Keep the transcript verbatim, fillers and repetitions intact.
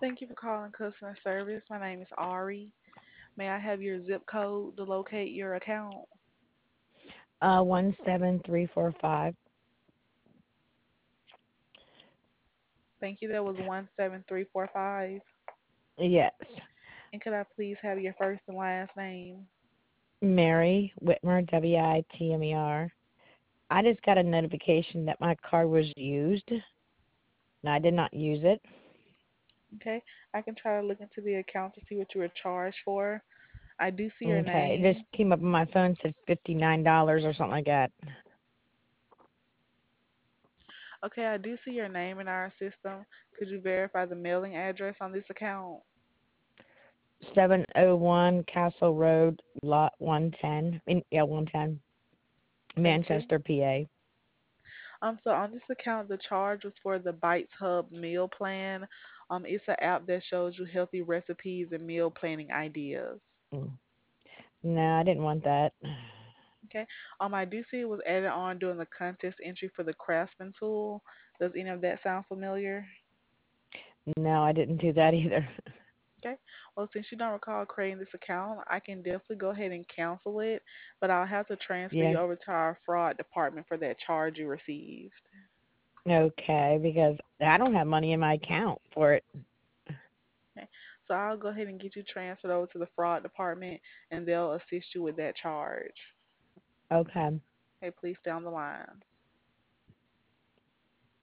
Thank you for calling customer service. My name is Ari. May I have your zip code to locate your account? Uh, one seven three four five. Thank you. That was one seven three four five. Yes. And could I please have your first and last name? Mary Whitmer, W I T M E R. I just got a notification that my card was used, and I did not use it. Okay. I can try to look into the account to see what you were charged for. I do see your Okay. It just name. came up on my phone, said fifty-nine dollars or something like that. Okay, I do see your name in our system. Could you verify the mailing address on this account? seven oh one Castle Road, Lot one ten. I mean, yeah, one ten, Thank you. Manchester, P A. Um, so on this account, the charge was for the Bites Hub meal plan. Um, it's an app that shows you healthy recipes and meal planning ideas. Mm. No, I didn't want that. Okay. Um, I do see it was added on during the contest entry for the Craftsman tool. Does any of that sound familiar? No, I didn't do that either. Okay. Well, since you don't recall creating this account, I can definitely go ahead and cancel it, but I'll have to transfer Yeah. you over to our fraud department for that charge you received. Okay, because I don't have money in my account for it. Okay. So I'll go ahead and get you transferred over to the fraud department, and they'll assist you with that charge. Okay. Okay, please stay on the line.